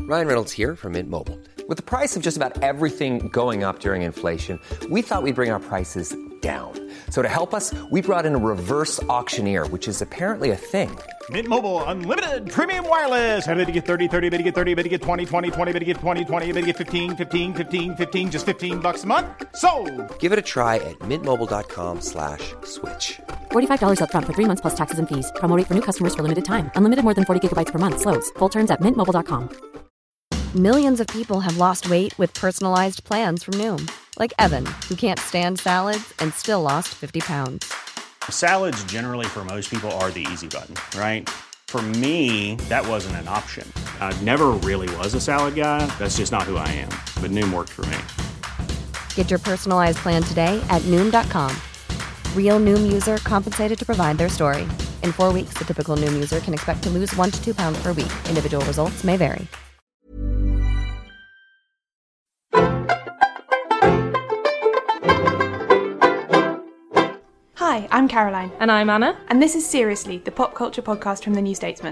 Ryan Reynolds here from Mint Mobile. With the price of just about everything going up during inflation, we thought we'd bring our prices down. So to help us, we brought in a reverse auctioneer, which is apparently a thing. Mint Mobile Unlimited Premium Wireless. How to get 30, 30, bit to get 30, bit to get 20, 20, 20, bit to get 20, 20, bit to get 15, 15, 15, 15, just $15 a month? Sold! Give it a try at mintmobile.com/switch. $45 up front for 3 months plus taxes and fees. Promo rate for new customers for limited time. Unlimited more than 40 gigabytes per month. Slows full terms at mintmobile.com. Millions of people have lost weight with personalized plans from Noom. Like Evan, who can't stand salads and still lost 50 pounds. Salads generally for most people are the easy button, right? For me, that wasn't an option. I never really was a salad guy. That's just not who I am. But Noom worked for me. Get your personalized plan today at Noom.com. Real Noom user compensated to provide their story. In 4 weeks, the typical Noom user can expect to lose 1 to 2 pounds per week. Individual results may vary. Hi, I'm Caroline. And I'm Anna. And this is Seriously, the pop culture podcast from The New Statesman.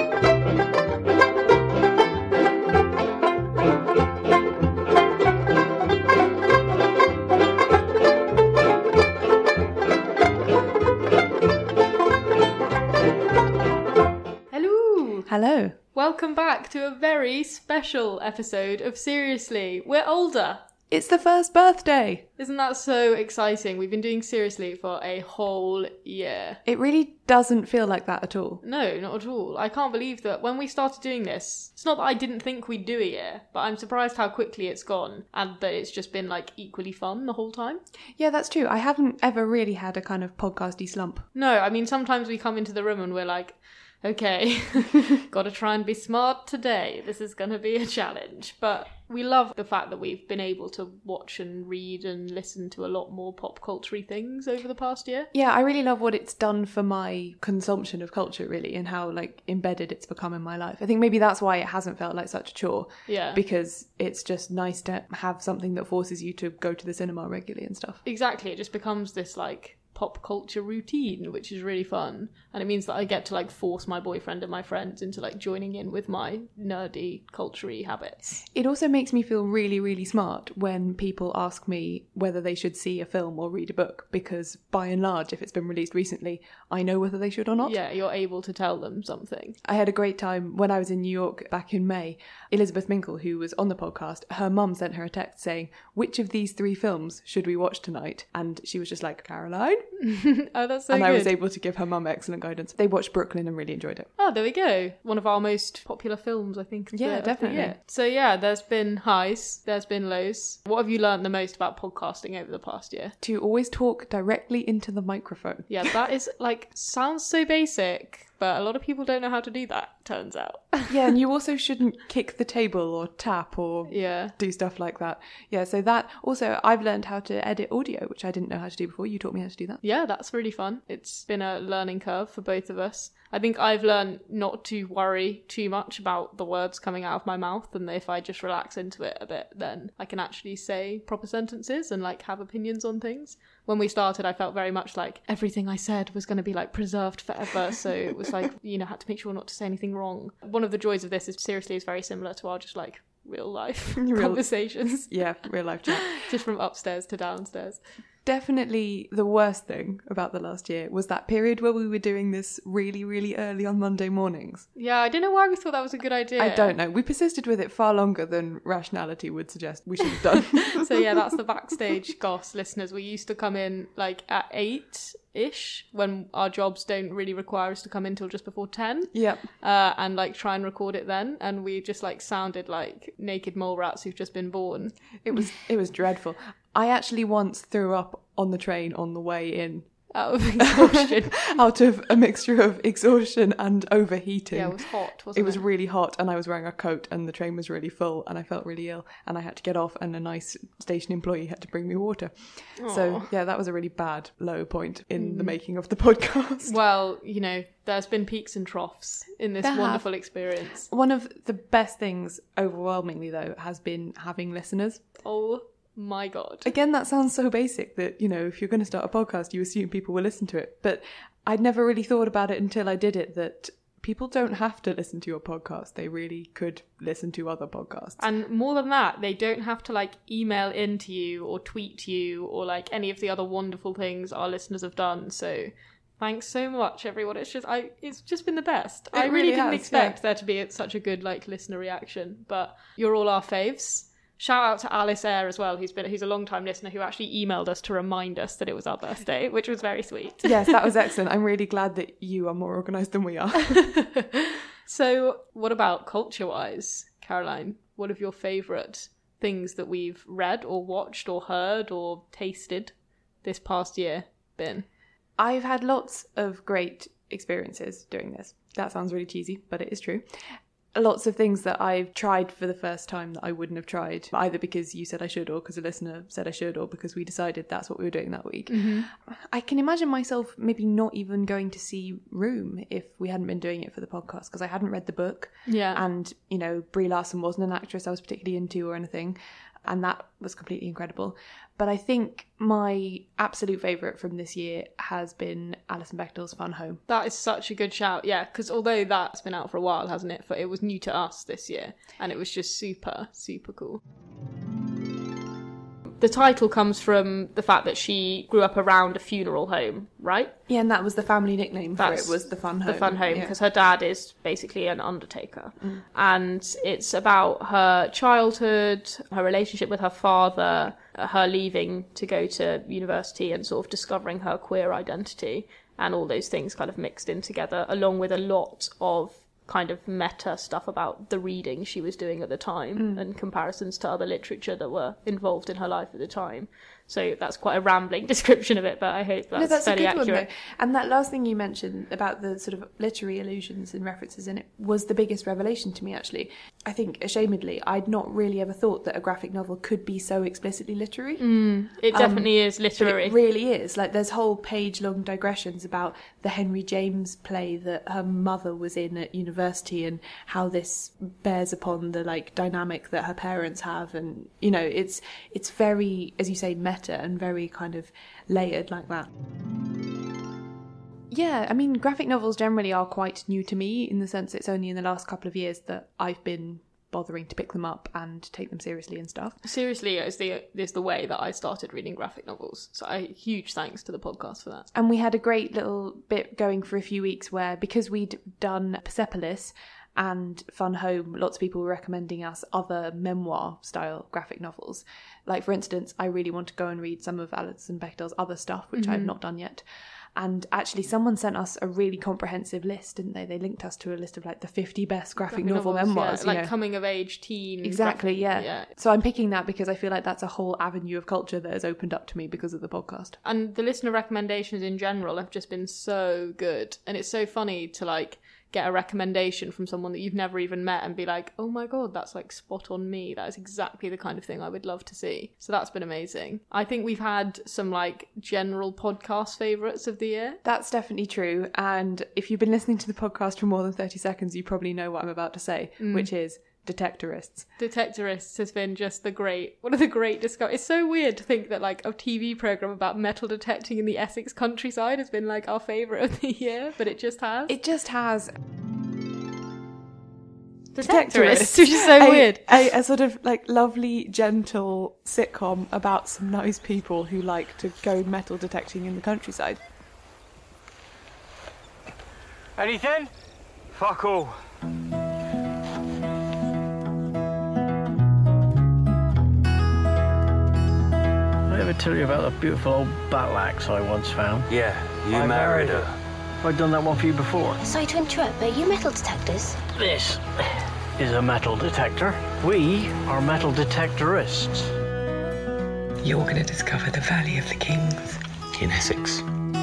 Hello. Hello. Welcome back to a very special episode of Seriously. We're older. It's the first birthday. Isn't that so exciting? We've been doing Seriously for a whole year. It really doesn't feel like that at all. No, not at all. I can't believe that when we started doing this, it's not that I didn't think we'd do a year, but I'm surprised how quickly it's gone and that it's just been like equally fun the whole time. Yeah, that's true. I haven't ever really had a kind of podcasty slump. No, I mean, sometimes we come into the room and we're like, okay, gotta try and be smart today. This is gonna be a challenge. But we love the fact that we've been able to watch and read and listen to a lot more pop culture-y things over the past year. Yeah, I really love what it's done for my consumption of culture, really, and how like embedded it's become in my life. I think maybe that's why it hasn't felt like such a chore. Yeah. Because it's just nice to have something that forces you to go to the cinema regularly and stuff. Exactly. It just becomes this like pop culture routine, which is really fun, and it means that I get to like force my boyfriend and my friends into like joining in with my nerdy culture-y habits. It also makes me feel really, really smart when people ask me whether they should see a film or read a book, because by and large, if it's been released recently, I know whether they should or not. Yeah, you're able to tell them something. I had a great time when I was in New York back in May. Elizabeth Minkle, who was on the podcast, her mum sent her a text saying, which of these 3 films should we watch tonight? And she was just like, Caroline? Oh, that's so and good. I was able to give her mum excellent guidance. They watched Brooklyn and really enjoyed it. Oh, there we go. One of our most popular films, I think. Yeah, definitely. Year. So yeah, there's been highs, there's been lows. What have you learned the most about podcasting over the past year? To always talk directly into the microphone. Yeah, that is like, sounds so basic, but a lot of people don't know how to do that, turns out. Yeah, and you also shouldn't kick the table or tap or do stuff like that. Yeah, so that, also I've learned how to edit audio, which I didn't know how to do before. You taught me how to do that. Yeah, that's really fun. It's been a learning curve for both of us. I think I've learned not to worry too much about the words coming out of my mouth, and if I just relax into it a bit, then I can actually say proper sentences and like have opinions on things. When we started, I felt very much like everything I said was going to be like preserved forever, so it was like, you know, had to make sure not to say anything wrong. One of the joys of this is Seriously is very similar to our just like real life conversations. Yeah, real life chat. Just from upstairs to downstairs. Definitely the worst thing about the last year was that period where we were doing this really, really early on Monday mornings. Yeah, I don't know why we thought that was a good idea. I don't know. We persisted with it far longer than rationality would suggest we should have done. So yeah, that's the backstage goss, listeners. We used to come in like at 8-ish when our jobs don't really require us to come in till just before 10. Yep. And like try and record it then, and we just like sounded like naked mole rats who've just been born. It was dreadful. I actually once threw up on the train on the way in. Out of exhaustion. Out of a mixture of exhaustion and overheating. Yeah, it was hot, wasn't it? It was really hot, and I was wearing a coat, and the train was really full, and I felt really ill, and I had to get off, and a nice station employee had to bring me water. Aww. So, yeah, that was a really bad low point in the making of the podcast. Well, you know, there's been peaks and troughs in this wonderful experience. One of the best things, overwhelmingly, though, has been having listeners. Oh, my God. Again, that sounds so basic that, you know, if you're going to start a podcast, you assume people will listen to it. But I'd never really thought about it until I did it, that people don't have to listen to your podcast. They really could listen to other podcasts. And more than that, they don't have to like email into you or tweet to you or like any of the other wonderful things our listeners have done. So thanks so much, everyone. It's just been the best. I really didn't expect there to be such a good like listener reaction, but you're all our faves. Shout out to Alice Eyre as well, who's a long-time listener who actually emailed us to remind us that it was our birthday, which was very sweet. Yes, that was excellent. I'm really glad that you are more organised than we are. So what about culture-wise, Caroline? What have your favourite things that we've read or watched or heard or tasted this past year been? I've had lots of great experiences doing this. That sounds really cheesy, but it is true. Lots of things that I've tried for the first time that I wouldn't have tried, either because you said I should or because a listener said I should or because we decided that's what we were doing that week. Mm-hmm. I can imagine myself maybe not even going to see Room if we hadn't been doing it for the podcast, because I hadn't read the book. Yeah. And, you know, Brie Larson wasn't an actress I was particularly into or anything. And that was completely incredible. But I think my absolute favourite from this year has been Alison Bechdel's Fun Home. That is such a good shout, yeah, because although that's been out for a while, hasn't it? It was new to us this year, and it was just super, super cool. The title comes from the fact that she grew up around a funeral home, right? Yeah, and that was the family nickname for it, was the Fun Home. The Fun Home, because her dad is basically an undertaker. Mm. And it's about her childhood, her relationship with her father, her leaving to go to university and sort of discovering her queer identity, and all those things kind of mixed in together, along with a lot of kind of meta stuff about the reading she was doing at the time and comparisons to other literature that were involved in her life at the time. So that's quite a rambling description of it, but I hope that's fairly accurate. One, though. And that last thing you mentioned about the sort of literary allusions and references in it was the biggest revelation to me, actually. I think, ashamedly, I'd not really ever thought that a graphic novel could be so explicitly literary. It definitely is literary. It really is. Like, there's whole page-long digressions about the Henry James play that her mother was in at university and how this bears upon the, like, dynamic that her parents have. And, you know, it's very, as you say, meta and very kind of layered like that. Yeah, I mean, graphic novels generally are quite new to me, in the sense it's only in the last couple of years that I've been bothering to pick them up and take them seriously and stuff. Seriously is the way that I started reading graphic novels. So huge thanks to the podcast for that. And we had a great little bit going for a few weeks where, because we'd done Persepolis and Fun Home, lots of people were recommending us other memoir-style graphic novels. Like, for instance, I really want to go and read some of Alison Bechdel's other stuff, which I've not done yet. And actually, someone sent us a really comprehensive list, didn't they? They linked us to a list of, like, the 50 best graphic novel memoirs. Yeah, like coming-of-age teen. Exactly, yeah. So I'm picking that because I feel like that's a whole avenue of culture that has opened up to me because of the podcast. And the listener recommendations in general have just been so good. And it's so funny to, like, get a recommendation from someone that you've never even met and be like, oh my god, that's like spot on me. That is exactly the kind of thing I would love to see. So that's been amazing. I think we've had some like general podcast favourites of the year. That's definitely true. And if you've been listening to the podcast for more than 30 seconds, you probably know what I'm about to say, which is Detectorists. Detectorists has been just one of the great discoveries. It's so weird to think that like a TV programme about metal detecting in the Essex countryside has been like our favourite of the year, but it just has. Detectorists, which is so weird. A sort of like lovely, gentle sitcom about some nice people who like to go metal detecting in the countryside. Anything? Fuck all. Did I ever tell you about the beautiful old battle axe I once found? Yeah, you married her. Have I done that one for you before? Sorry to interrupt, but are you metal detectors? This is a metal detector. We are metal detectorists. You're going to discover the Valley of the Kings. In Essex.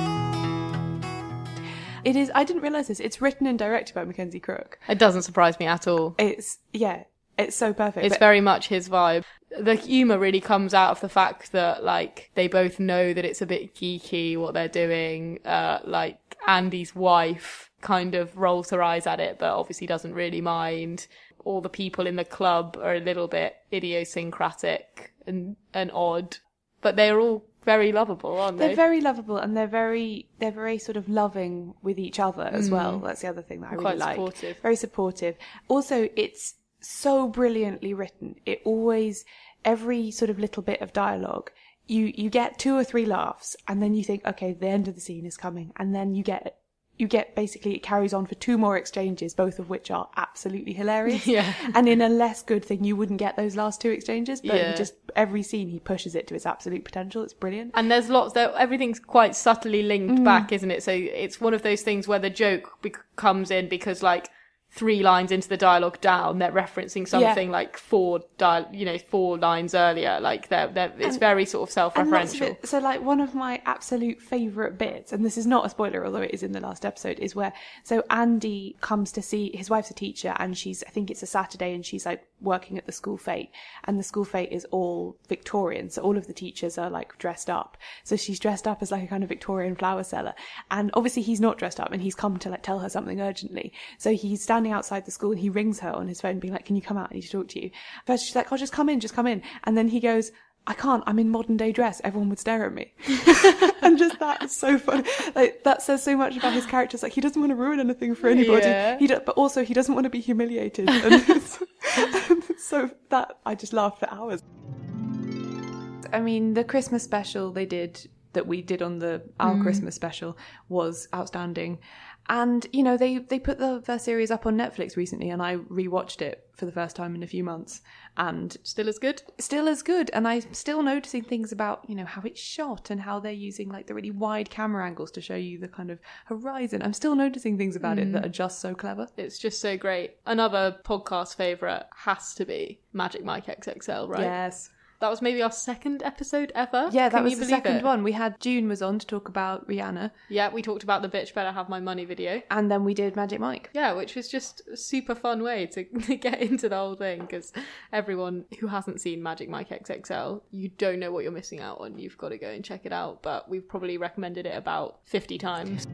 It is, I didn't realise this, it's written and directed by Mackenzie Crook. It doesn't surprise me at all. It's so perfect. It's very much his vibe. The humour really comes out of the fact that, like, they both know that it's a bit geeky what they're doing. Like, Andy's wife kind of rolls her eyes at it, but obviously doesn't really mind. All the people in the club are a little bit idiosyncratic and odd. But they're all very lovable, aren't they? They're very lovable, and they're very sort of loving with each other as well. That's the other thing that I really like. Quite supportive. Very supportive. Also, it's so brilliantly written. It always, every sort of little bit of dialogue, you get 2 or 3 laughs, and then you think, okay, the end of the scene is coming, and then you get basically, it carries on for 2 more exchanges, both of which are absolutely hilarious. Yeah. And in a less good thing, you wouldn't get those last 2 exchanges, but he just, every scene he pushes it to its absolute potential. It's brilliant. And there's lots, everything's quite subtly linked back, isn't it? So it's one of those things where the joke comes in because, like, 3 lines into the dialogue down, they're referencing something like 4 lines earlier. Like it's very sort of self-referential. So, like, one of my absolute favourite bits, and this is not a spoiler, although it is in the last episode, is where Andy comes to see his wife's a teacher, and I think it's a Saturday, and she's like working at the school fete, and the school fete is all Victorian, so all of the teachers are like dressed up. So she's dressed up as like a kind of Victorian flower seller, and obviously he's not dressed up, and he's come to like tell her something urgently. So he's standing outside the school, and he rings her on his phone being like, can you come out? I need to talk to you. First she's like, oh, just come in. And then he goes, I can't, I'm in modern day dress, everyone would stare at me. And just that is so funny. Like, that says so much about his character. It's like, he doesn't want to ruin anything for anybody. Yeah. But also he doesn't want to be humiliated. And so that, I just laughed for hours. I mean, the Christmas special that we did on our Christmas special was outstanding. And, you know, they put the first series up on Netflix recently, and I rewatched it for the first time in a few months. And still as good? Still as good. And I'm still noticing things about, you know, how it's shot and how they're using like the really wide camera angles to show you the kind of horizon. I'm still noticing things about it that are just so clever. It's just so great. Another podcast favourite has to be Magic Mike XXL, right? Yes. That was maybe our 2nd episode ever. Yeah, that was the second one. We had June was on to talk about Rihanna. Yeah, we talked about the Bitch Better Have My Money video. And then we did Magic Mike. Yeah, which was just a super fun way to get into the whole thing, because everyone who hasn't seen Magic Mike XXL, you don't know what you're missing out on. You've got to go and check it out. But we've probably recommended it about 50 times.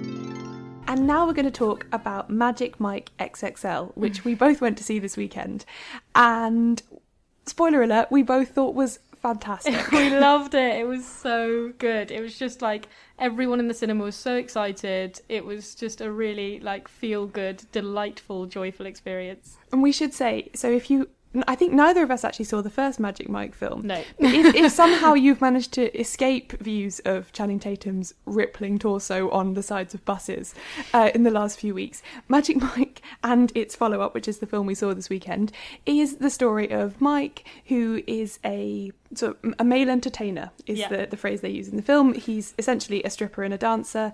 And now we're going to talk about Magic Mike XXL, which we both went to see this weekend. And spoiler alert, we both thought was fantastic. We loved it. It was so good. It was just like everyone in the cinema was so excited. It was just a really like feel good, delightful, joyful experience. And we should say, so I think neither of us actually saw the first Magic Mike film. No. If somehow you've managed to escape views of Channing Tatum's rippling torso on the sides of buses in the last few weeks, Magic Mike and its follow-up, which is the film we saw this weekend, is the story of Mike, who is a male entertainer, is the phrase they use in the film. He's essentially a stripper and a dancer,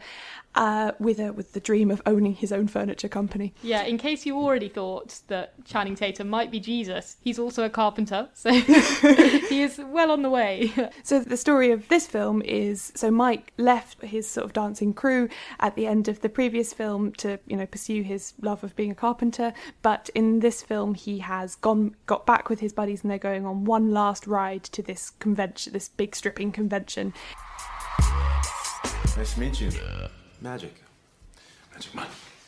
with the dream of owning his own furniture company. Yeah, in case you already thought that Channing Tatum might be Jesus, he's also a carpenter, so he is well on the way. So the story of this film is, so Mike left his sort of dancing crew at the end of the previous film to, you know, pursue his love of being a carpenter, but in this film he has got back with his buddies, and they're going on one last ride to this convention, this big stripping convention. Nice to meet you. Magic Mike.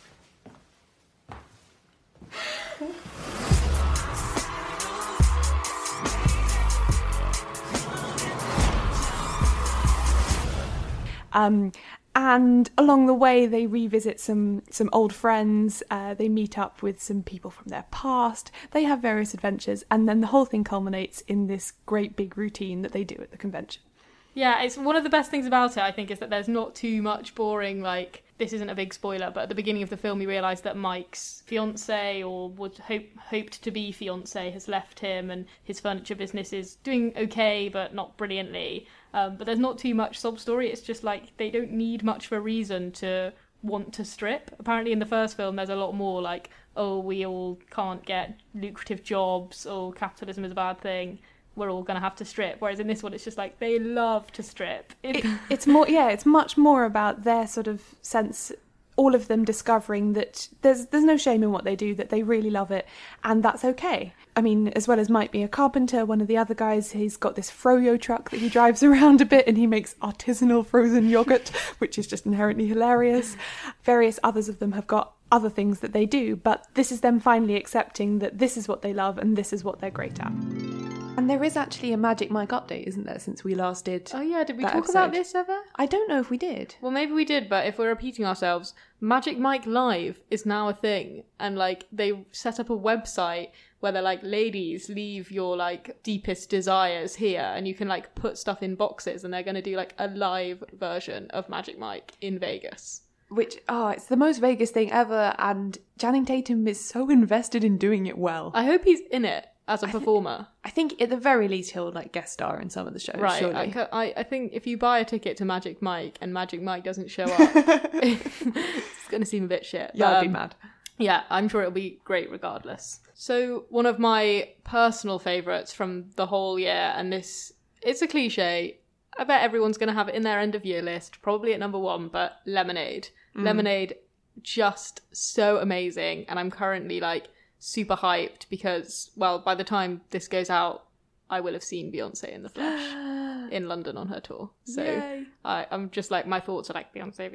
And along the way, they revisit some old friends. They meet up with some people from their past. They have various adventures, and then the whole thing culminates in this great big routine that they do at the convention. Yeah, it's one of the best things about it, I think, is that there's not too much boring, like, this isn't a big spoiler, but at the beginning of the film you realise that Mike's fiancée, or hoped to be fiancée, has left him, and his furniture business is doing okay, but not brilliantly. But there's not too much sob story. It's just like they don't need much of a reason to want to strip. Apparently in the first film there's a lot more like, oh, we all can't get lucrative jobs, or capitalism is a bad thing, we're all going to have to strip. Whereas in this one, it's just like, they love to strip. It's more, it's much more about their sort of sense, all of them discovering that there's no shame in what they do, that they really love it, and that's okay. I mean, as well as Mike being a carpenter, one of the other guys, he's got this froyo truck that he drives around a bit, and he makes artisanal frozen yogurt, which is just inherently hilarious. Various others of them have got other things that they do, but this is them finally accepting that this is what they love and this is what they're great at. And there is actually a Magic Mike update, isn't there, since we last did? Oh yeah, did we that talk episode? about this ever? I don't know if we did. Well, maybe we did, but if we're repeating ourselves, Magic Mike Live is now a thing. And, like, they set up a website where they're like, ladies, leave your, like, deepest desires here. And you can, like, put stuff in boxes. And they're going to do, like, a live version of Magic Mike in Vegas. Which, it's the most Vegas thing ever. And Channing Tatum is so invested in doing it well. I hope he's in it as a performer. I think at the very least he'll, like, guest star in some of the shows, right, surely. I think if you buy a ticket to Magic Mike and Magic Mike doesn't show up, it's going to seem a bit shit. Yeah, I'd be mad. Yeah, I'm sure it'll be great regardless. So one of my personal favourites from the whole year, and this, it's a cliche, I bet everyone's going to have it in their end of year list, probably at number 1, but Lemonade. Lemonade, just so amazing, and I'm currently, like, super hyped because, well, by the time this goes out, I will have seen Beyonce in the flesh in London on her tour. So I'm just like, my thoughts are like,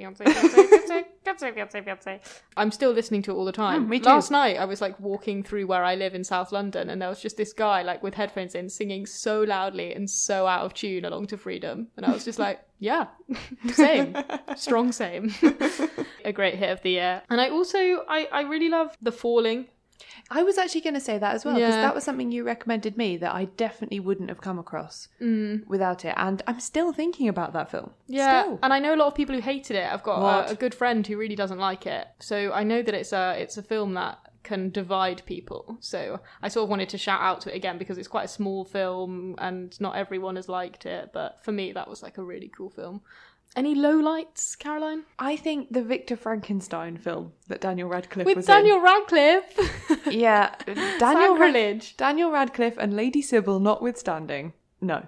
Beyonce. I'm still listening to it all the time. Me too. Last night, I was like walking through where I live in South London, and there was just this guy like with headphones in singing so loudly and so out of tune along to Freedom. And I was just like, yeah, same. Strong same. A great hit of the year. And I also, I really love The Falling. I was actually going to say that as well, because that was something you recommended me that I definitely wouldn't have come across without it. And I'm still thinking about that film. Yeah, still. And I know a lot of people who hated it. I've got a good friend who really doesn't like it. So I know that it's a film that can divide people. So I sort of wanted to shout out to it again because it's quite a small film and not everyone has liked it. But for me, that was like a really cool film. Any lowlights, Caroline? I think the Victor Frankenstein film that Daniel Radcliffe with was Daniel in. Radcliffe? Yeah. Sacrilege. Daniel Radcliffe and Lady Sybil notwithstanding, no.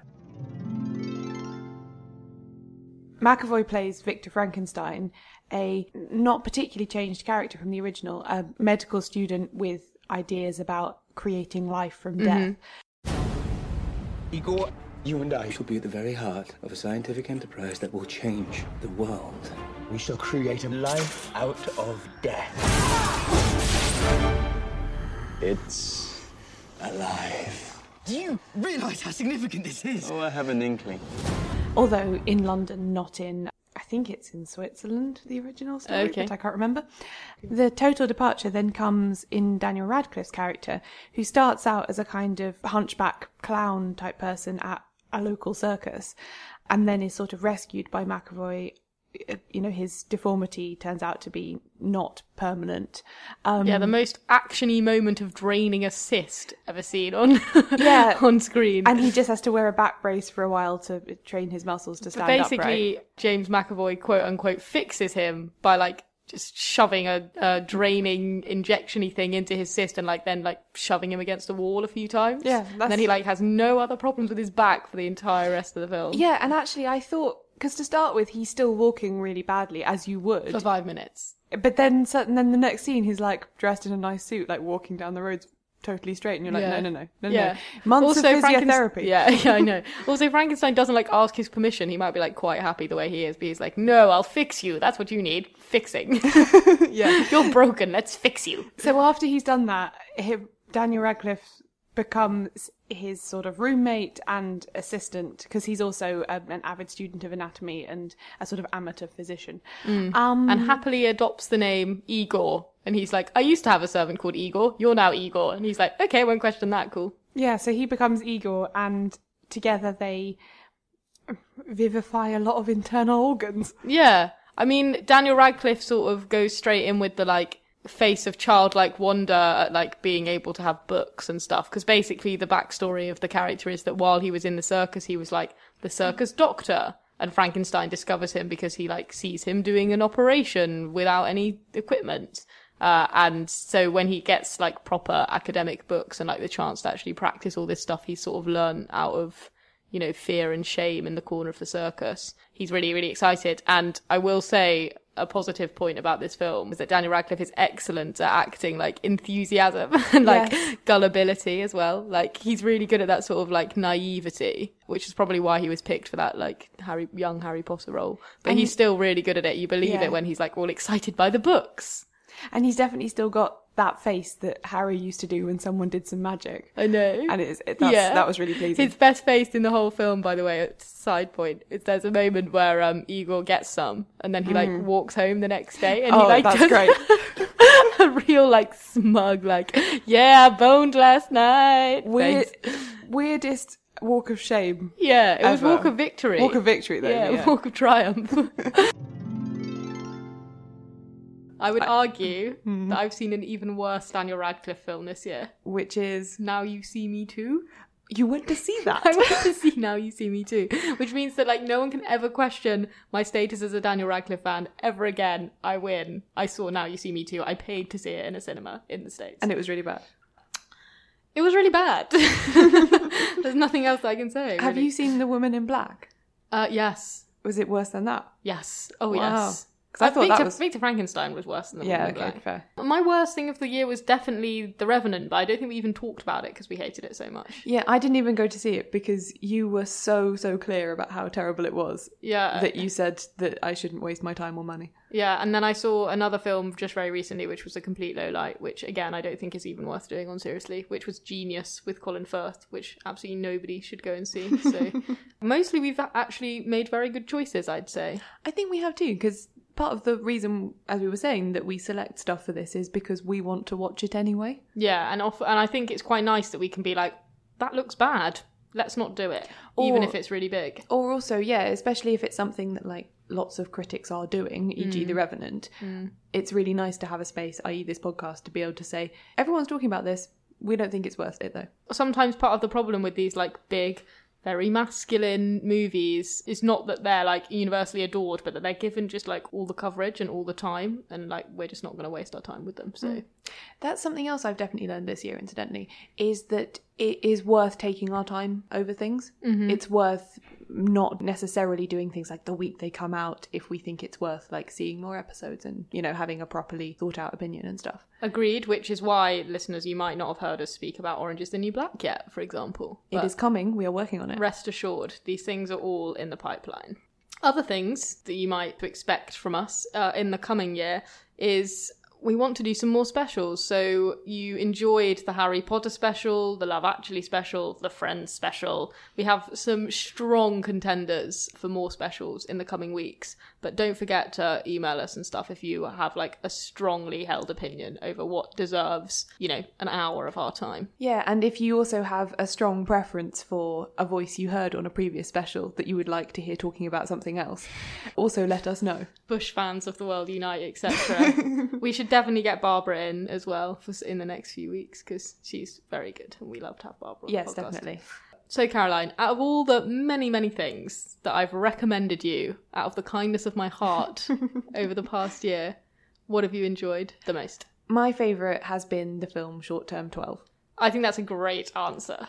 McAvoy plays Victor Frankenstein, a not particularly changed character from the original, a medical student with ideas about creating life from death. Igor, you and I shall be at the very heart of a scientific enterprise that will change the world. We shall create a life out of death. It's alive. Do you realise how significant this is? Oh, I have an inkling. Although in London, not in, I think it's in Switzerland, the original story, but I can't remember. The total departure then comes in Daniel Radcliffe's character, who starts out as a kind of hunchback clown type person at a local circus, and then is sort of rescued by McAvoy. You know, his deformity turns out to be not permanent. The most action-y moment of draining a cyst ever seen on on screen. And he just has to wear a back brace for a while to train his muscles to stand upright. Basically, James McAvoy, quote-unquote, fixes him by, like, just shoving a draining injection-y thing into his cyst and, like, then, like, shoving him against a wall a few times. Yeah. And then he, like, has no other problems with his back for the entire rest of the film. Yeah, and actually I thought, because to start with, he's still walking really badly, as you would. For 5 minutes. But then the next scene, he's, like, dressed in a nice suit, like, walking down the road totally straight, and you're like, no. Months of physiotherapy. Yeah, I know. Also, Frankenstein doesn't, like, ask his permission. He might be, like, quite happy the way he is, but he's like, no, I'll fix you. That's what you need. Fixing. Yeah. You're broken. Let's fix you. So after he's done that, Daniel Radcliffe becomes his sort of roommate and assistant, because he's also an avid student of anatomy and a sort of amateur physician. And happily adopts the name Igor. And he's like, I used to have a servant called Igor. You're now Igor. And he's like, okay, won't question that. Cool. Yeah, so he becomes Igor, and together they vivify a lot of internal organs. Yeah. I mean, Daniel Radcliffe sort of goes straight in with the, like, face of childlike wonder at, like, being able to have books and stuff, because basically the backstory of the character is that while he was in the circus, he was, like, the circus doctor, and Frankenstein discovers him because he, like, sees him doing an operation without any equipment, and so when he gets, like, proper academic books and, like, the chance to actually practice all this stuff he's sort of learned out of, you know, fear and shame in the corner of the circus, he's really, really excited. And I will say, a positive point about this film is that Daniel Radcliffe is excellent at acting, like, enthusiasm and, like, gullibility as well. Like, he's really good at that sort of, like, naivety, which is probably why he was picked for that, like, young Harry Potter role. But he's still really good at it. You believe it when he's, like, all excited by the books. And he's definitely still got that face that Harry used to do when someone did some magic. I know. And that was really pleasing. His best face in the whole film, by the way, side point, is there's a moment where Igor gets some and then he walks home the next day and he that's does great. a real smug yeah, I boned last night. Weirdest walk of shame. Yeah, it was ever. walk of victory. Walk of victory though. Yeah, walk of triumph. I would argue that I've seen an even worse Daniel Radcliffe film this year. Which is Now You See Me Too. You went to see that? I went to see Now You See Me Too. Which means that no one can ever question my status as a Daniel Radcliffe fan ever again. I win. I saw Now You See Me Too. I paid to see it in a cinema in the States. And it was really bad. It was really bad. There's nothing else I can say. Have you seen The Woman in Black? Yes. Was it worse than that? Yes. Oh, wow. yes. Because I thought Victor Frankenstein was worse than The Woman in Black. Fair. My worst thing of the year was definitely The Revenant, but I don't think we even talked about it because we hated it so much. Yeah, I didn't even go to see it because you were so clear about how terrible it was. Yeah. That you said that I shouldn't waste my time or money. Yeah, and then I saw another film just very recently, which was a complete lowlight, which again I don't think is even worth doing on seriously, which was Genius with Colin Firth, which absolutely nobody should go and see. So mostly we've actually made very good choices, I'd say. I think we have too, because part of the reason, as we were saying, that we select stuff for this is because we want to watch it anyway. Yeah, and I think it's quite nice that we can be like, that looks bad, let's not do it, even if it's really big. Or also, yeah, especially if it's something that lots of critics are doing, e.g. The Revenant, it's really nice to have a space, i.e. this podcast, to be able to say, everyone's talking about this, we don't think it's worth it though. Sometimes part of the problem with these big, very masculine movies is not that they're universally adored, but that they're given just all the coverage and all the time, and we're just not going to waste our time with them. So that's something else I've definitely learned this year, incidentally, is that it is worth taking our time over things. It's worth not necessarily doing things the week they come out if we think it's worth seeing more episodes and having a properly thought out opinion and stuff. Agreed, which is why, listeners, you might not have heard us speak about Orange is the New Black yet, for example. It is coming, we are working on it. Rest assured, these things are all in the pipeline. Other things that you might expect from us in the coming year is we want to do some more specials. So you enjoyed the Harry Potter special, the Love Actually special, the Friends special. We have some strong contenders for more specials in the coming weeks. But don't forget to email us and stuff if you have a strongly held opinion over what deserves, an hour of our time. Yeah, and if you also have a strong preference for a voice you heard on a previous special that you would like to hear talking about something else, also let us know. Bush fans of the world unite, etc. We should definitely get Barbara in as well in the next few weeks because she's very good and we love to have Barbara on the podcast. Yes, definitely. So Caroline, out of all the many, many things that I've recommended you out of the kindness of my heart over the past year, what have you enjoyed the most? My favourite has been the film Short Term 12. I think that's a great answer.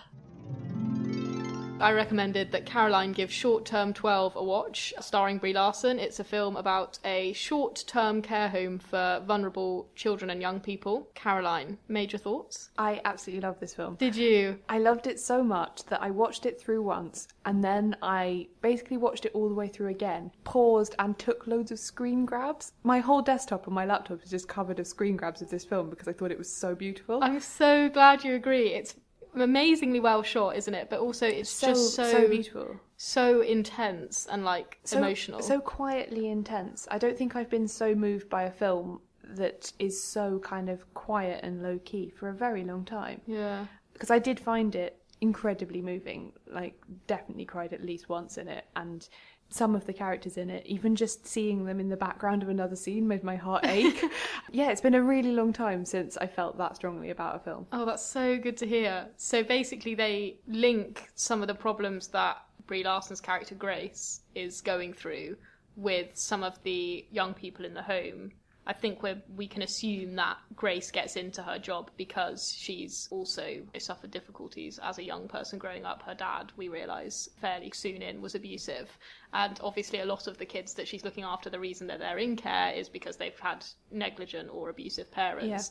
I recommended that Caroline give Short Term 12 a watch, starring Brie Larson. It's a film about a short-term care home for vulnerable children and young people. Caroline, major thoughts? I absolutely love this film. Did you? I loved it so much that I watched it through once, and then I basically watched it all the way through again, paused and took loads of screen grabs. My whole desktop and my laptop is just covered of screen grabs of this film because I thought it was so beautiful. I'm so glad you agree. It's amazingly well shot, isn't it? But also it's just so beautiful, so intense and emotional, so quietly intense. I don't think I've been so moved by a film that is so kind of quiet and low key for a very long time. Yeah, because I did find it incredibly moving, definitely cried at least once in it, and some of the characters in it, even just seeing them in the background of another scene made my heart ache. Yeah, it's been a really long time since I felt that strongly about a film. Oh, that's so good to hear. So basically they link some of the problems that Brie Larson's character Grace is going through with some of the young people in the home. I think we can assume that Grace gets into her job because she's also suffered difficulties as a young person growing up. Her dad, we realise fairly soon in, was abusive. And obviously a lot of the kids that she's looking after, the reason that they're in care is because they've had negligent or abusive parents. Yeah.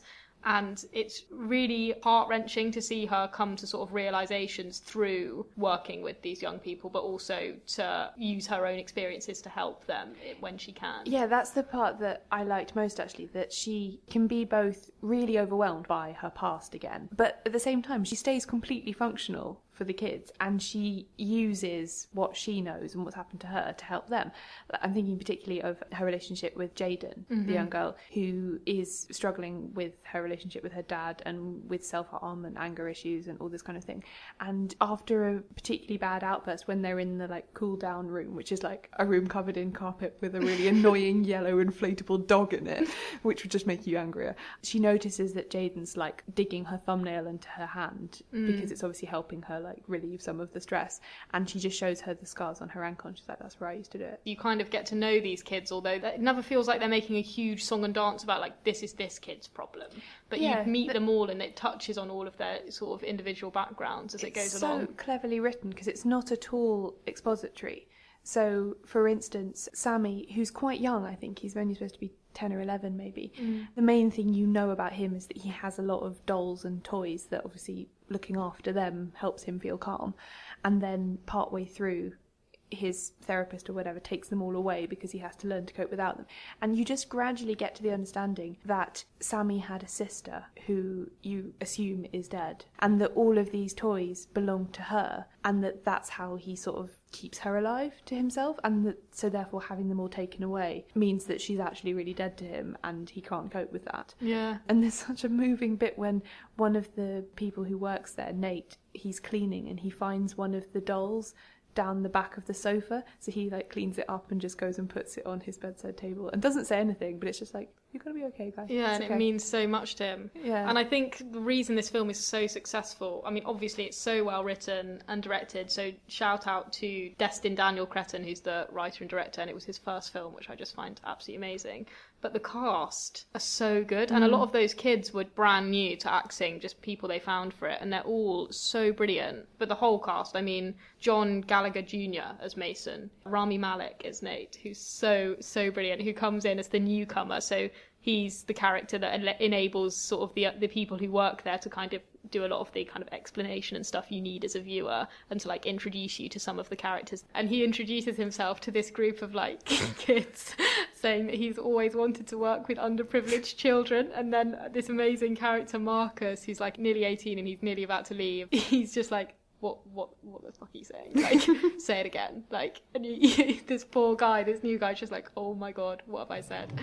And it's really heart-wrenching to see her come to sort of realizations through working with these young people, but also to use her own experiences to help them when she can. Yeah, that's the part that I liked most, actually, that she can be both really overwhelmed by her past again, but at the same time she stays completely functional for the kids, and she uses what she knows and what's happened to her to help them. I'm thinking particularly of her relationship with Jaden, the young girl who is struggling with her relationship with her dad and with self-harm and anger issues and all this kind of thing. And after a particularly bad outburst, when they're in the like cool down room, which is like a room covered in carpet with a really annoying yellow inflatable dog in it, which would just make you angrier, she notices that Jaden's like digging her thumbnail into her hand because it's obviously helping her like relieve some of the stress, and she just shows her the scars on her ankle and she's like, that's where I used to do it. You kind of get to know these kids, although it never feels like they're making a huge song and dance about like, this is this kid's problem, but you meet them all and it touches on all of their sort of individual backgrounds as it goes along. It's so cleverly written because it's not at all expository. So for instance, Sammy, who's quite young, I think he's only supposed to be 10 or 11 maybe, the main thing you know about him is that he has a lot of dolls and toys that obviously looking after them helps him feel calm, and then partway through his therapist or whatever takes them all away because he has to learn to cope without them. And you just gradually get to the understanding that Sammy had a sister who you assume is dead, and that all of these toys belong to her, and that that's how he sort of keeps her alive to himself, and that so therefore having them all taken away means that she's actually really dead to him and he can't cope with that. Yeah. And there's such a moving bit when one of the people who works there, Nate, he's cleaning and he finds one of the dolls down the back of the sofa, so he like cleans it up and just goes and puts it on his bedside table and doesn't say anything, but it's just like, you're gonna be okay, guys. Yeah, it's and okay. it means so much to him. Yeah. And I think the reason this film is so successful, I mean, obviously it's so well written and directed, so shout out to Destin Daniel Cretton, who's the writer and director, and it was his first film, which I just find absolutely amazing. But the cast are so good, and a lot of those kids were brand new to acting, just people they found for it, and they're all so brilliant. But the whole cast, I mean, John Gallagher Jr. as Mason, Rami Malek as Nate, who's so brilliant, who comes in as the newcomer, so he's the character that enables sort of the people who work there to kind of do a lot of the kind of explanation and stuff you need as a viewer, and to like introduce you to some of the characters. And he introduces himself to this group of like kids, saying that he's always wanted to work with underprivileged children. And then this amazing character Marcus, who's like nearly 18 and he's nearly about to leave, he's just like, what the fuck are you saying? Like, say it again. Like, and this poor guy, this new guy's just like, oh my god, what have I said?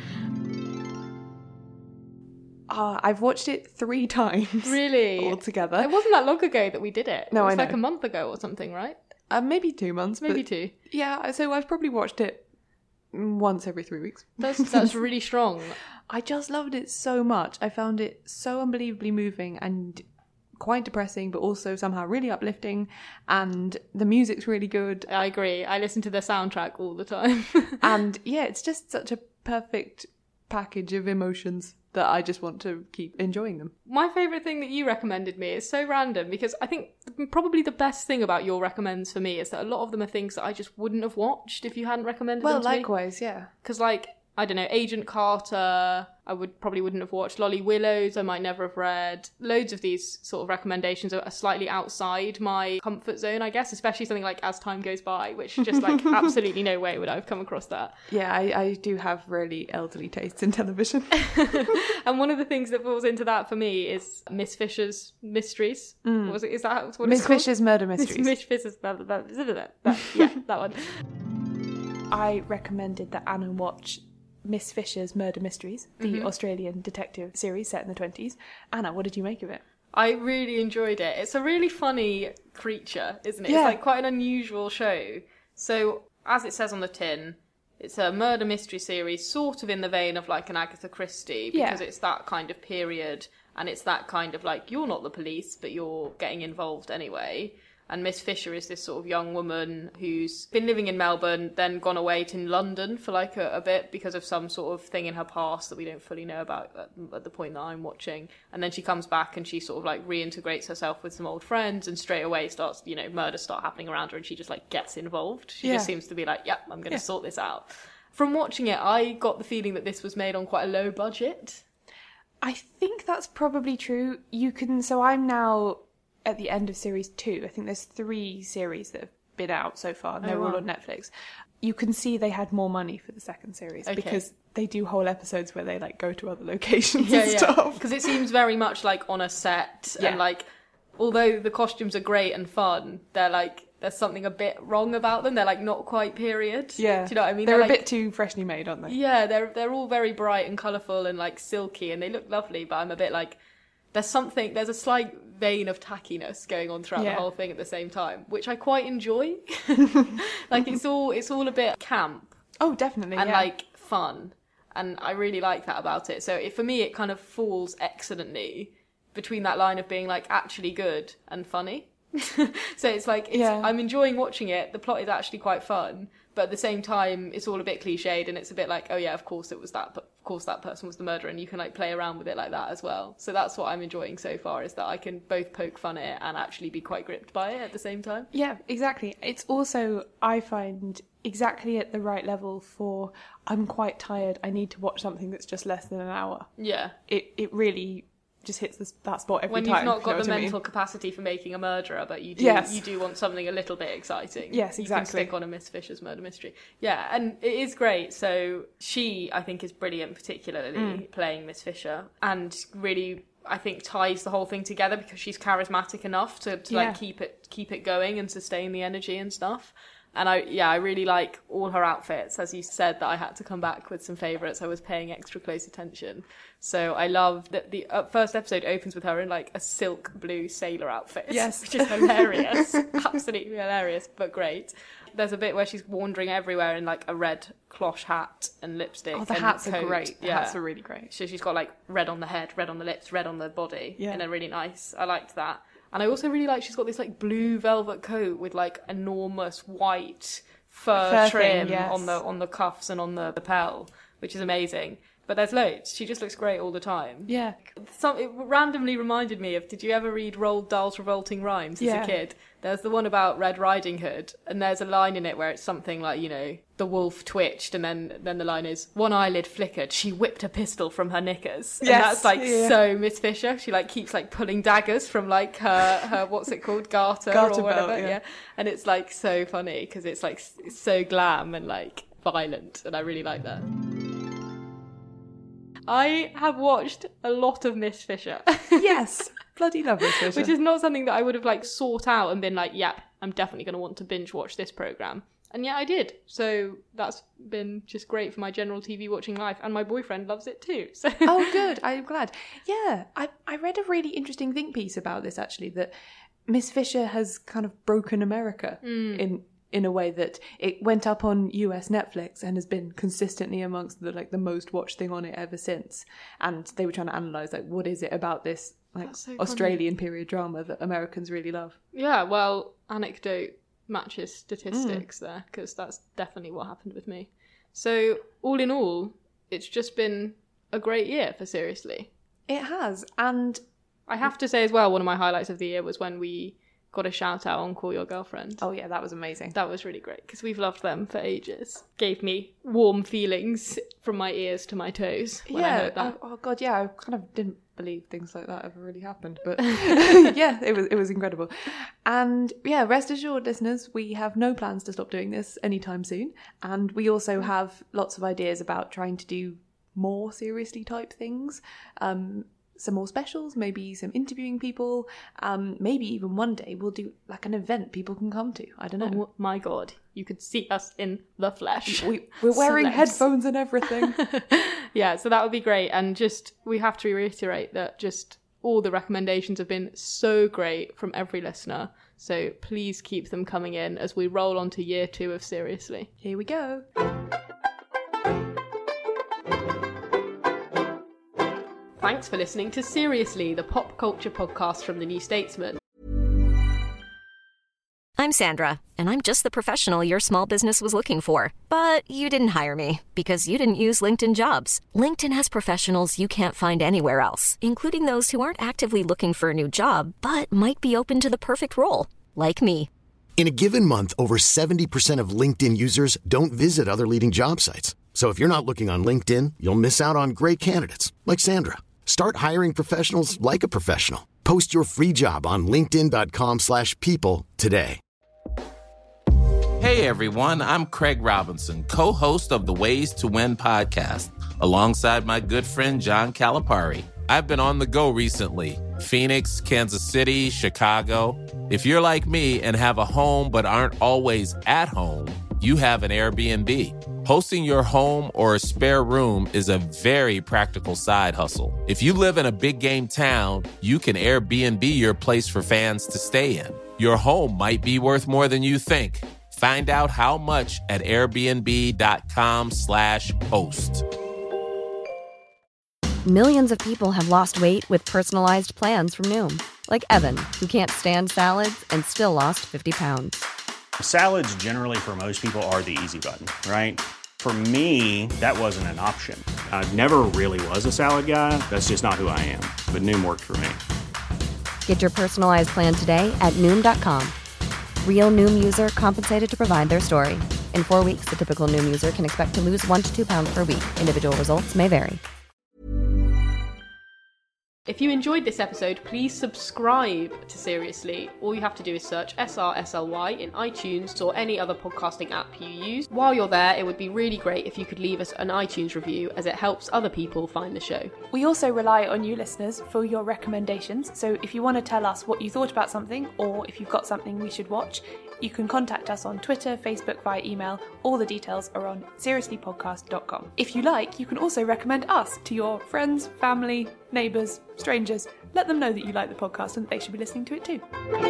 I've watched it 3 times. Really? Altogether. It wasn't that long ago that we did it. No, it was I know. like a month ago or something, right? Maybe 2 months. Maybe but 2. Yeah, so I've probably watched it once every 3 weeks. That's really strong. I just loved it so much. I found it so unbelievably moving and quite depressing, but also somehow really uplifting, and the music's really good. I agree. I listen to the soundtrack all the time. And yeah, it's just such a perfect package of emotions that I just want to keep enjoying them. My favourite thing that you recommended me is so random, because I think probably the best thing about your recommends for me is that a lot of them are things that I just wouldn't have watched if you hadn't recommended them to me. Well, likewise, yeah. Because like, I don't know, Agent Carter, I probably wouldn't have watched. Lolly Willows, I might never have read. Loads of these sort of recommendations are slightly outside my comfort zone, I guess, especially something like As Time Goes By, which just like absolutely no way would I have come across that. Yeah, I do have really elderly tastes in television. And one of the things that falls into that for me is Miss Fisher's Mysteries. What was it? Is that what Miss it's called? Fisher's Murder Mysteries. Miss Fisher's yeah, that one. I recommended that Anna watch Miss Fisher's Murder Mysteries, the Australian detective series set in the 20s. Anna, what did you make of it? I really enjoyed it. It's a really funny creature, isn't it? Yeah. It's like quite an unusual show. So, as it says on the tin, it's a murder mystery series, sort of in the vein of like an Agatha Christie, because it's that kind of period, and it's that kind of like, you're not the police, but you're getting involved anyway. And Miss Fisher is this sort of young woman who's been living in Melbourne, then gone away to London for like a bit because of some sort of thing in her past that we don't fully know about at the point that I'm watching. And then she comes back and she sort of like reintegrates herself with some old friends, and straight away starts, you know, murders start happening around her, and she just like gets involved. She just seems to be like, yep, I'm going to sort this out. From watching it, I got the feeling that this was made on quite a low budget. I think that's probably true. So I'm now at the end of series 2. I think there's 3 series that have been out so far, and they're all on Netflix. You can see they had more money for the second series because they do whole episodes where they like go to other locations and stuff. Because it seems very much like on a set, and like, although the costumes are great and fun, they're like, there's something a bit wrong about them. They're like not quite period. Yeah. Do you know what I mean? They're a like, bit too freshly made, aren't they? Yeah, they're all very bright and colourful and like silky, and they look lovely, but I'm a bit like, there's a slight vein of tackiness going on throughout the whole thing at the same time, which I quite enjoy. Like it's all a bit camp. Oh, definitely. And like fun. And I really like that about it. So for me, it kind of falls excellently between that line of being like actually good and funny. So it's like, I'm enjoying watching it. The plot is actually quite fun, but at the same time, it's all a bit cliched, and it's a bit like, oh yeah, of course it was that, but of course that person was the murderer, and you can like play around with it like that as well. So that's what I'm enjoying so far, is that I can both poke fun at it and actually be quite gripped by it at the same time. Yeah, exactly. It's also, I find, exactly at the right level for, I'm quite tired, I need to watch something that's just less than an hour. Yeah. It really just hits that spot every when time. When you've not got the mental capacity for making a murderer, but you do want something a little bit exciting. Yes, exactly. You can stick on a Miss Fisher's murder mystery. Yeah, and it is great. So she, I think, is brilliant, particularly playing Miss Fisher, and really, I think, ties the whole thing together because she's charismatic enough to like keep it going and sustain the energy and stuff. And I really like all her outfits. As you said, that I had to come back with some favourites. I was paying extra close attention. So I love that the first episode opens with her in like a silk blue sailor outfit. Yes. Which is hilarious. Absolutely hilarious, but great. There's a bit where she's wandering everywhere in like a red cloche hat and lipstick. Oh, the hats are great. The hats are really great. So she's got like red on the head, red on the lips, red on the body. Yeah. And a really nice, I liked that. And I also really like she's got this like blue velvet coat with like enormous white fur trim on the cuffs and on the lapel, which is amazing. But there's loads. She just looks great all the time. Yeah. It randomly reminded me of, did you ever read Roald Dahl's Revolting Rhymes as a kid? There's the one about Red Riding Hood, and there's a line in it where it's something like, you know, the wolf twitched, and then the line is, one eyelid flickered, she whipped a pistol from her knickers. And that's like so Miss Fisher. She like keeps like pulling daggers from like her what's it called, garter or whatever. Belt, and it's like so funny because it's like it's so glam and like violent, and I really like that. I have watched a lot of Miss Fisher. Yes, bloody love Miss Fisher. Which is not something that I would have like sought out and been like, yep, I'm definitely going to want to binge watch this programme. And yeah, I did. So that's been just great for my general TV watching life. And my boyfriend loves it too. So. Oh, good. I'm glad. Yeah, I read a really interesting think piece about this, actually, that Miss Fisher has kind of broken America in a way that it went up on US Netflix and has been consistently amongst the most watched thing on it ever since. And they were trying to analyse like what is it about this like so Australian period drama that Americans really love. Yeah, well, anecdote matches statistics there, because that's definitely what happened with me. So all in all, it's just been a great year for Seriously. It has, and I have to say as well, one of my highlights of the year was when we got a shout out on Call Your Girlfriend. Oh yeah, that was amazing. That was really great because we've loved them for ages. Gave me warm feelings from my ears to my toes when I heard that. Oh god, yeah, I kind of didn't believe things like that ever really happened, but yeah, it was incredible. And yeah, rest assured, listeners, we have no plans to stop doing this anytime soon, and we also have lots of ideas about trying to do more seriously type things. Some more specials, maybe some interviewing people, maybe even one day we'll do like an event people can come to. I don't know. Oh my god, you could see us in the flesh. We're wearing headphones and everything. Yeah, so that would be great. And just, we have to reiterate that just all the recommendations have been so great from every listener. So please keep them coming in as we roll on to year 2 of Seriously. Here we go. Thanks for listening to Seriously, the pop culture podcast from The New Statesman. I'm Sandra, and I'm just the professional your small business was looking for. But you didn't hire me because you didn't use LinkedIn Jobs. LinkedIn has professionals you can't find anywhere else, including those who aren't actively looking for a new job, but might be open to the perfect role, like me. In a given month, over 70% of LinkedIn users don't visit other leading job sites. So if you're not looking on LinkedIn, you'll miss out on great candidates like Sandra. Start hiring professionals like a professional. Post your free job on linkedin.com/people today. Hey everyone, I'm Craig Robinson, co-host of the Ways to Win podcast, alongside my good friend John Calipari. I've been on the go recently. Phoenix, Kansas City, Chicago. If you're like me and have a home but aren't always at home, you have an Airbnb. Hosting your home or a spare room is a very practical side hustle. If you live in a big game town, you can Airbnb your place for fans to stay in. Your home might be worth more than you think. Find out how much at airbnb.com/host. Millions of people have lost weight with personalized plans from Noom. Like Evan, who can't stand salads and still lost 50 pounds. Salads generally for most people are the easy button, right? For me, that wasn't an option. I never really was a salad guy. That's just not who I am. But Noom worked for me. Get your personalized plan today at Noom.com. Real Noom user compensated to provide their story. In 4 weeks, the typical Noom user can expect to lose 1 to 2 pounds per week. Individual results may vary. If you enjoyed this episode, please subscribe to Seriously. All you have to do is search SRSLY in iTunes or any other podcasting app you use. While you're there, it would be really great if you could leave us an iTunes review, as it helps other people find the show. We also rely on you listeners for your recommendations, so if you want to tell us what you thought about something, or if you've got something we should watch, you can contact us on Twitter, Facebook, via email. All the details are on seriouslypodcast.com. If you like, you can also recommend us to your friends, family, neighbours, strangers. Let them know that you like the podcast and that they should be listening to it too.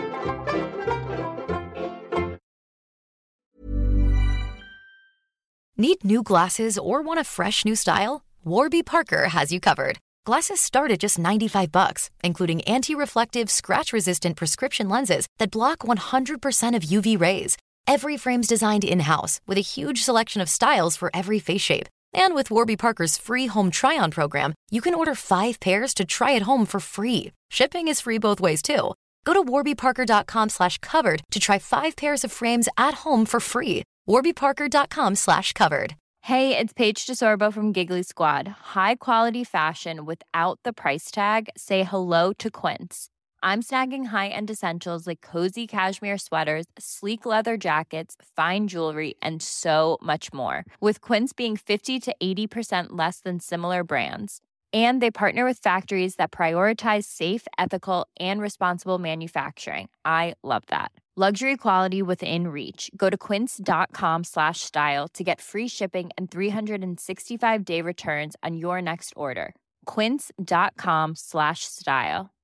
Need new glasses or want a fresh new style? Warby Parker has you covered. Glasses start at just $95, including anti-reflective, scratch-resistant prescription lenses that block 100% of UV rays. Every frame's designed in-house, with a huge selection of styles for every face shape. And with Warby Parker's free home try-on program, you can order 5 pairs to try at home for free. Shipping is free both ways, too. Go to warbyparker.com/covered to try 5 pairs of frames at home for free. warbyparker.com/covered. Hey, it's Paige DeSorbo from Giggly Squad. High quality fashion without the price tag. Say hello to Quince. I'm snagging high-end essentials like cozy cashmere sweaters, sleek leather jackets, fine jewelry, and so much more. With Quince being 50 to 80% less than similar brands. And they partner with factories that prioritize safe, ethical, and responsible manufacturing. I love that. Luxury quality within reach. Go to quince.com/style to get free shipping and 365-day returns on your next order. Quince.com/style.